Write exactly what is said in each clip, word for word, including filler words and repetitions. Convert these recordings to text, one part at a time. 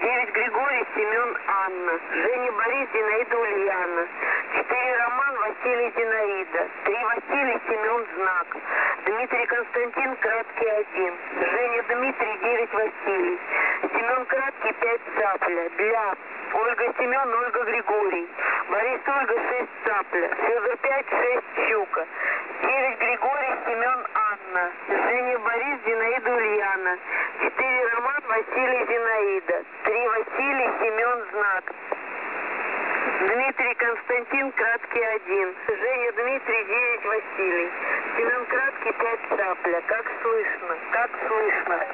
девять Григорий, Семен, Анна. Женя, Борис, Зинаида, Ульяна. четыре Роман, Василий, Зинаида. три Василий, Семен, Знак. Дмитрий, Константин, Краткий, один. Женя, Дмитрий, девять Василий. Семен, Краткий, пять Цапля. Для Ольга, Семен, Ольга, Григорий. Борис, Ольга, шесть Цапля. Федор, пять, шесть Щука. девять Григорий, Семен, Анна. Женя, Борис, Зинаида, Ульяна. четыре Роман, Василий, Зинаида. три Василий, Семен, Знак. Дмитрий, Константин, Краткий, один. Женя, Дмитрий, девять Василий. Семен, Краткий, пять Цапля. Как слышно? Как слышно?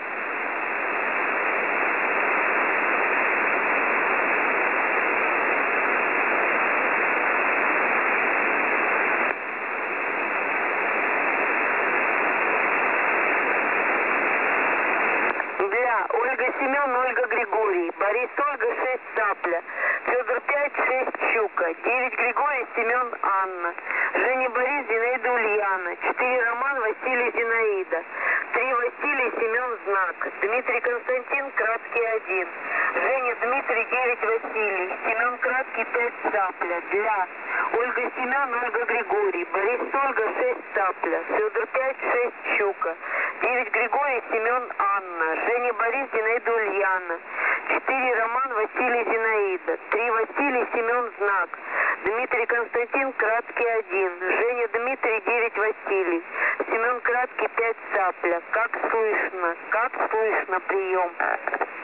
Ольга, Семен, Ольга, Григорий. Борис, Ольга, шесть Цапля. Федор, пять, шесть Щука. девять Григорий, Семен, Анна. Женя, Борис, Зинаида, Ульяна. четыре Роман, Василий, Зинаида. три Василий, Семен, Знак. Дмитрий, Константин, Краткий, один. Женя, Дмитрий, девять Василий. Семен, Краткий, пять Цапля. Для Ольга, Семен, Ольга, Григорий. Борис, Ольга, шесть Цапля. Федор, пять, шесть Щука. девять Григорий, Семен, Анна. Женя, Борис, Зинаида, Ульяна. четыре Роман, Василий, Зинаида. три Василий, Семен, Знак. Дмитрий, Константин, Краткий, один. Женя, Дмитрий, девять Василий. Семен, Краткий, пять Цапля. Как слышно? Как слышно? Прием.